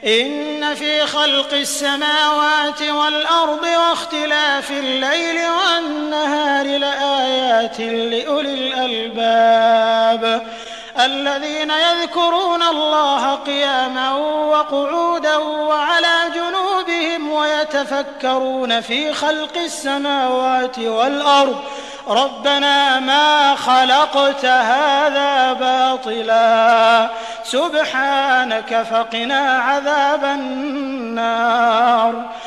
إن في خلق السماوات والأرض واختلاف الليل والنهار لآيات لأولي الألباب الذين يذكرون الله قياما وقعودا وعلى جنوبهم ويتفكرون في خلق السماوات والأرض ربنا ما خلقت هذا باطلا سبحانك فقنا عذاب النار